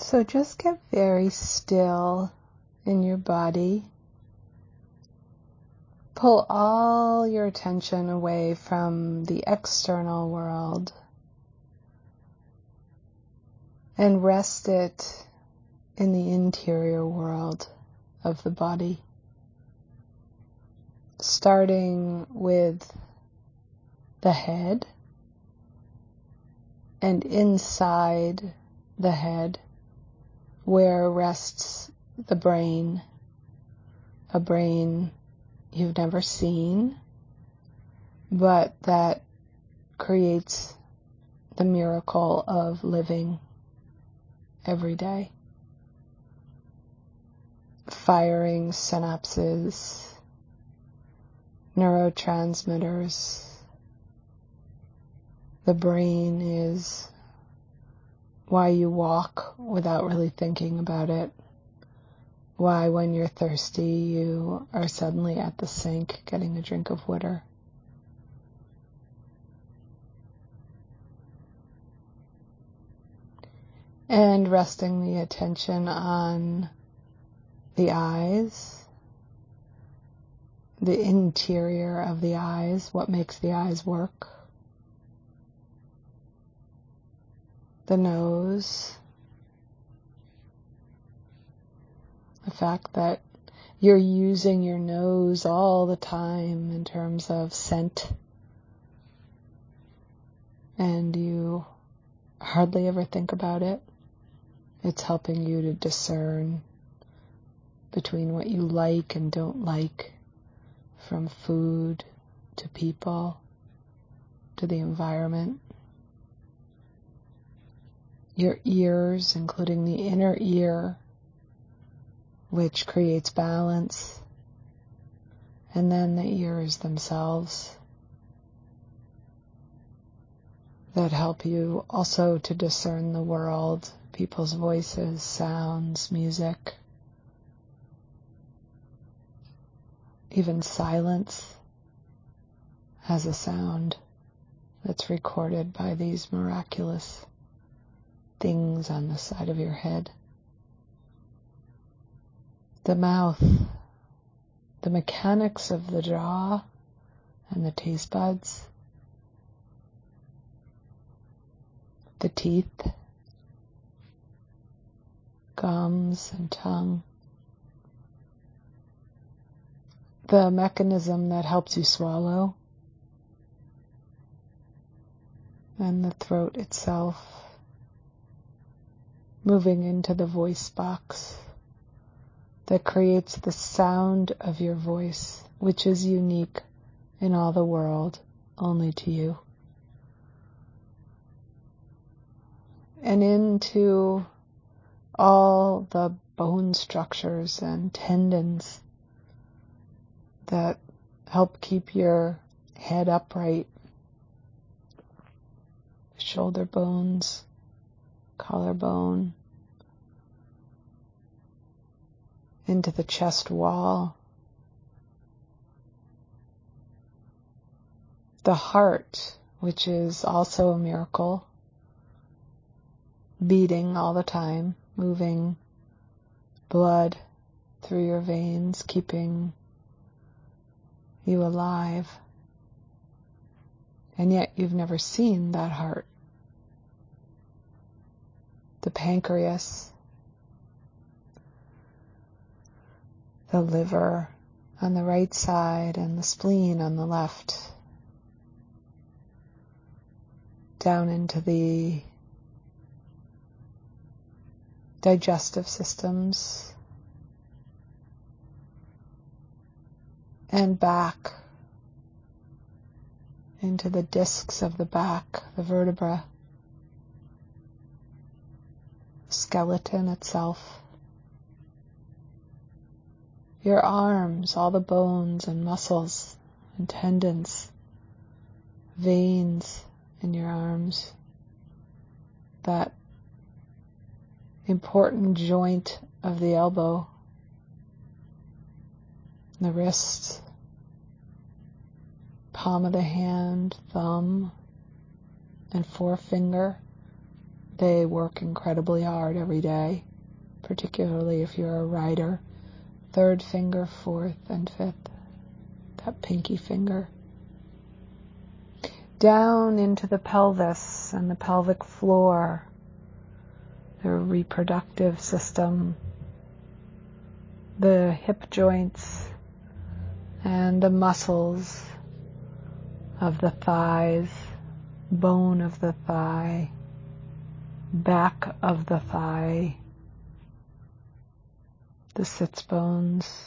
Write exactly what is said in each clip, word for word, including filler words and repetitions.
So just get very still in your body. Pull all your attention away from the external world and rest it in the interior world of the body. Starting with the head, and inside the head where rests the brain, a brain you've never seen, but that creates the miracle of living every day. Firing synapses, neurotransmitters. The brain is why you walk without really thinking about it. Why when you're thirsty you are suddenly at the sink getting a drink of water. And resting the attention on the eyes, the interior of the eyes, what makes the eyes work. The nose, the fact that you're using your nose all the time in terms of scent, and you hardly ever think about it. It's helping you to discern between what you like and don't like, from food to people to the environment. Your ears, including the inner ear, which creates balance, and then the ears themselves that help you also to discern the world, people's voices, sounds, music, even silence has a sound that's recorded by these miraculous things on the side of your head. The mouth, the mechanics of the jaw and the taste buds, the teeth, gums and tongue, the mechanism that helps you swallow, and the throat itself, moving into the voice box that creates the sound of your voice, which is unique in all the world, only to you. And into all the bone structures and tendons that help keep your head upright, shoulder bones, collarbone, into the chest wall, the heart, which is also a miracle, beating all the time, moving blood through your veins, keeping you alive. And yet you've never seen that heart. The pancreas, the liver on the right side and the spleen on the left, down into the digestive systems, and back into the discs of the back, the vertebra, skeleton itself, your arms, all the bones and muscles and tendons, veins in your arms, that important joint of the elbow, the wrist, palm of the hand, thumb, and forefinger, They work incredibly hard every day, particularly if you're a writer. Third finger, fourth, and fifth. That pinky finger. Down into the pelvis and the pelvic floor, the reproductive system, the hip joints, and the muscles of the thighs, bone of the thigh, back of the thigh, the sits bones,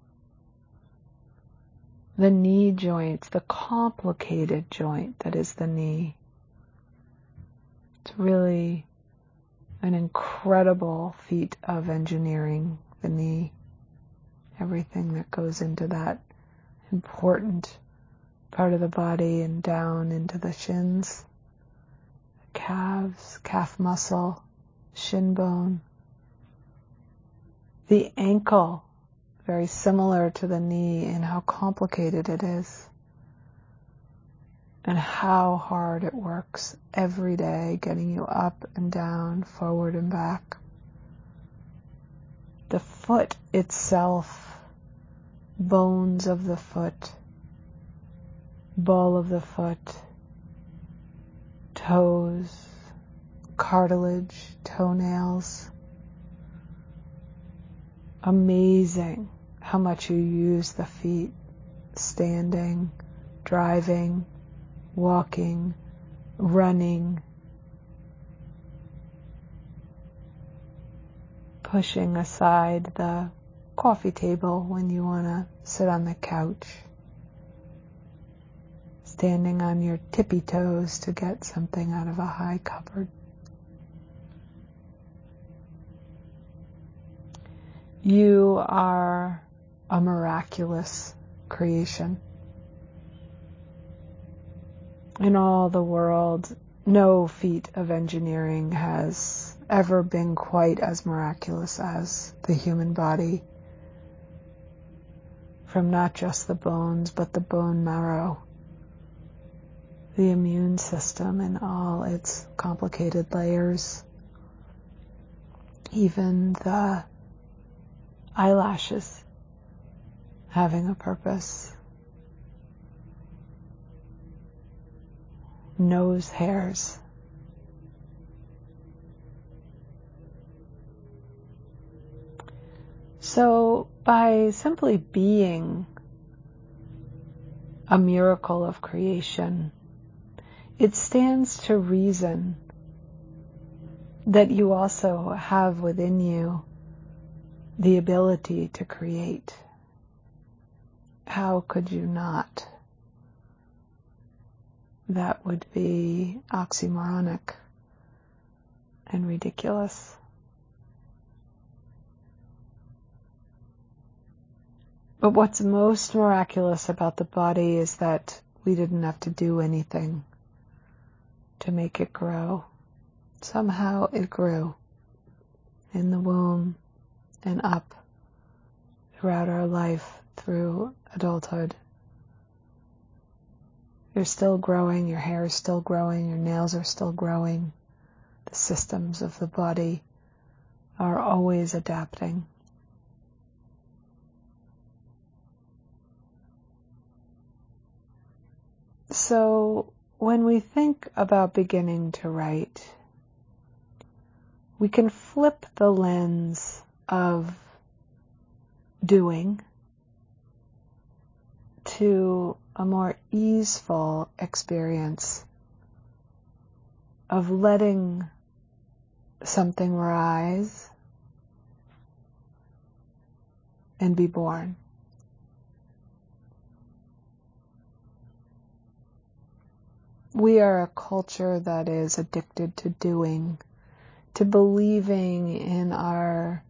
the knee joints, the complicated joint that is the knee. It's really an incredible feat of engineering, the knee. Everything that goes into that important part of the body and down into the shins, the calves, calf muscle, shin bone. The ankle, very similar to the knee in how complicated it is and how hard it works every day, getting you up and down, forward and back. The foot itself, bones of the foot, ball of the foot, toes, cartilage, toenails. Amazing how much you use the feet, standing, driving, walking, running, pushing aside the coffee table when you want to sit on the couch, standing on your tippy toes to get something out of a high cupboard. You are a miraculous creation. In all the world, no feat of engineering has ever been quite as miraculous as the human body. From not just the bones, but the bone marrow, the immune system in all its complicated layers, even the eyelashes having a purpose, nose hairs. So by simply being a miracle of creation, it stands to reason that you also have within you the ability to create. How could you not? That would be oxymoronic and ridiculous. But what's most miraculous about the body is that we didn't have to do anything to make it grow. Somehow it grew in the womb and up throughout our life through adulthood. You're still growing, your hair is still growing, your nails are still growing. The systems of the body are always adapting. So when we think about beginning to write, we can flip the lens of doing to a more easeful experience of letting something rise and be born. We are a culture that is addicted to doing, to believing in our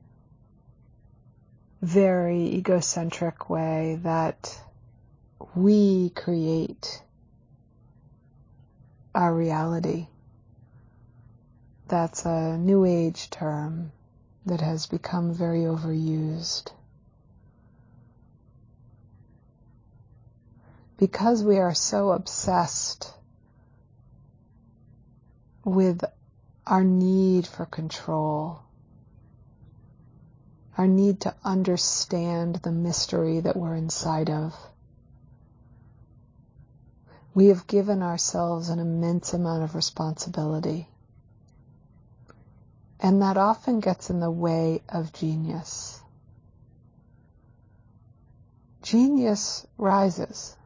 very egocentric way that we create our reality. That's a new age term that has become very overused. Because we are so obsessed with our need for control, our need to understand the mystery that we're inside of. We have given ourselves an immense amount of responsibility, and that often gets in the way of genius. Genius rises.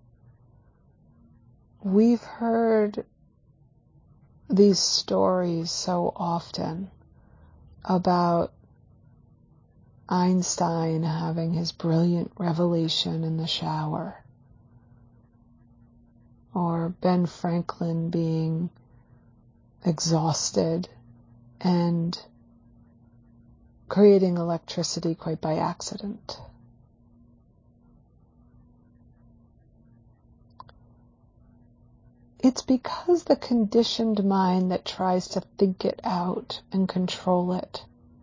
We've heard these stories so often about Einstein having his brilliant revelation in the shower, or Ben Franklin being exhausted and creating electricity quite by accident. It's because the conditioned mind that tries to think it out and control it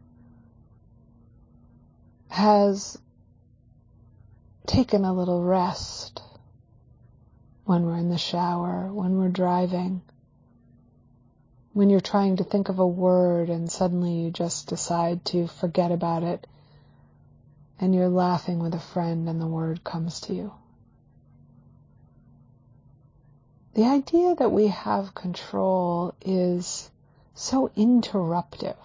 has taken a little rest when we're in the shower, when we're driving, when you're trying to think of a word and suddenly you just decide to forget about it and you're laughing with a friend and the word comes to you. The idea that we have control is so interruptive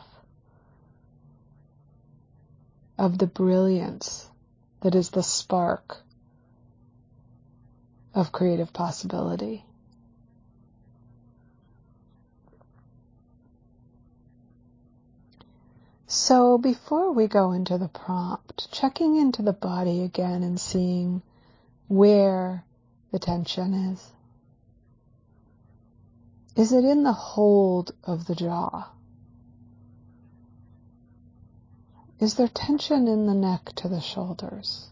of the brilliance that is the spark of creative possibility. So before we go into the prompt, checking into the body again and seeing where the tension is. Is it in the hold of the jaw? Is there tension in the neck to the shoulders?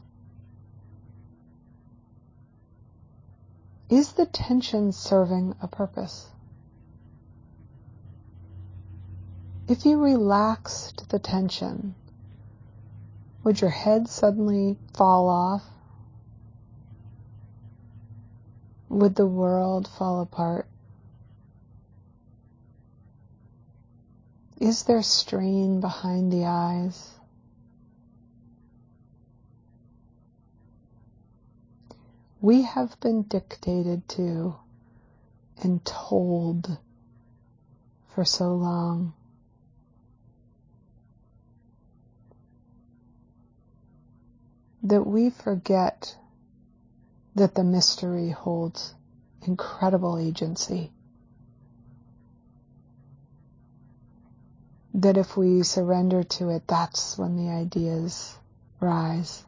Is the tension serving a purpose? If you relaxed the tension, would your head suddenly fall off? Would the world fall apart? Is there strain behind the eyes? We have been dictated to and told for so long that we forget that the mystery holds incredible agency. That if we surrender to it, that's when the ideas rise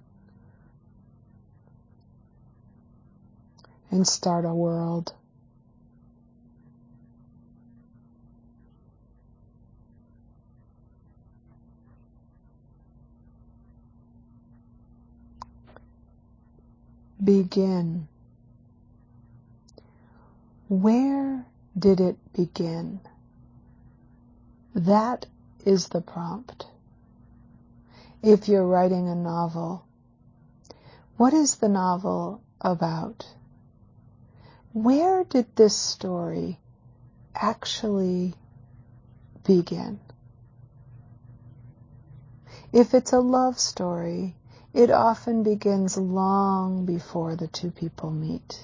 and start a world. Begin. Where did it begin? That is the prompt. If you're writing a novel, what is the novel about? Where did this story actually begin? If it's a love story, it often begins long before the two people meet.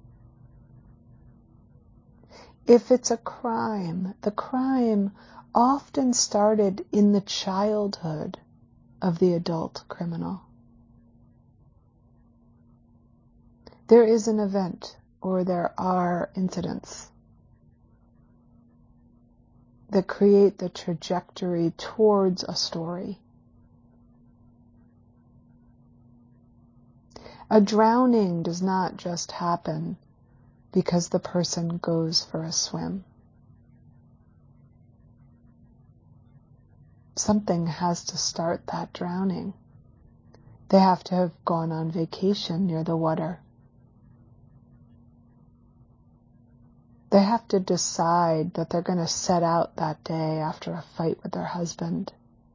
If it's a crime, the crime often started in the childhood of the adult criminal. There is an event, or there are incidents that create the trajectory towards a story. A drowning does not just happen because the person goes for a swim. Something has to start that drowning. They have to have gone on vacation near the water. They have to decide that they're going to set out that day after a fight with their husband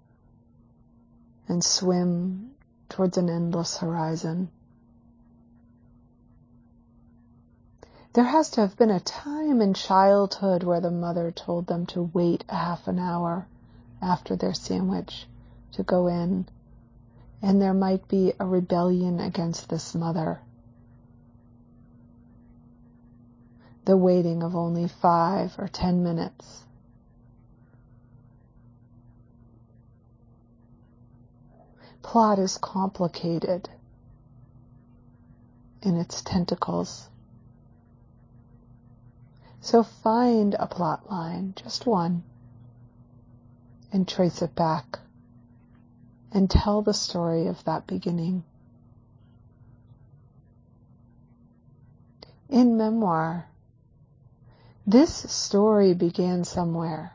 and swim towards an endless horizon. There has to have been a time in childhood where the mother told them to wait a half an hour after their sandwich to go in, and there might be a rebellion against this mother. The waiting of only five or ten minutes. Plot is complicated in its tentacles. So find a plot line, just one, and trace it back, and tell the story of that beginning. In memoir, this story began somewhere.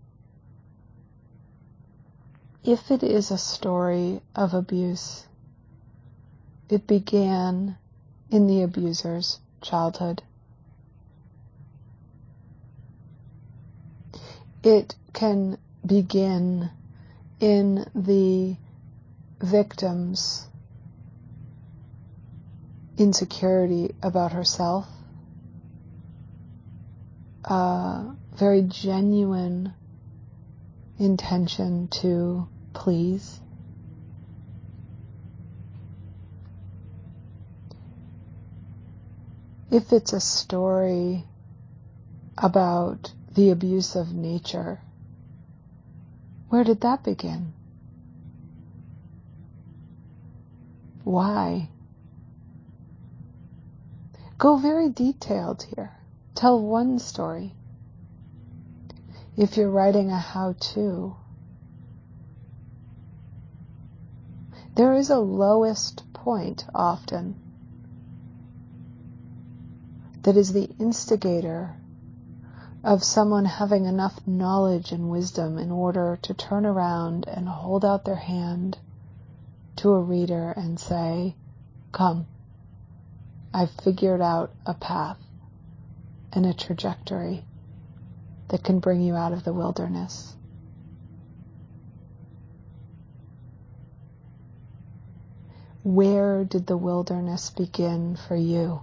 If it is a story of abuse, it began in the abuser's childhood. It can begin in the victim's insecurity about herself, a very genuine intention to please. If it's a story about the abuse of nature, where did that begin? Why? Go very detailed here. Tell one story. If you're writing a how-to, there is a lowest point often that is the instigator of someone having enough knowledge and wisdom in order to turn around and hold out their hand to a reader and say, come, I've figured out a path and a trajectory that can bring you out of the wilderness. Where did the wilderness begin for you?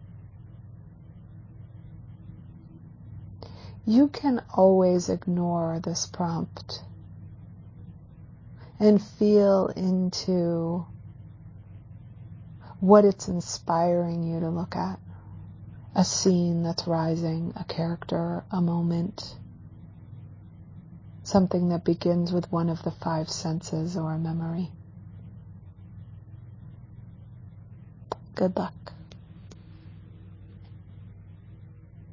You can always ignore this prompt and feel into what it's inspiring you to look at. A scene that's rising, a character, a moment, something that begins with one of the five senses or a memory. Good luck.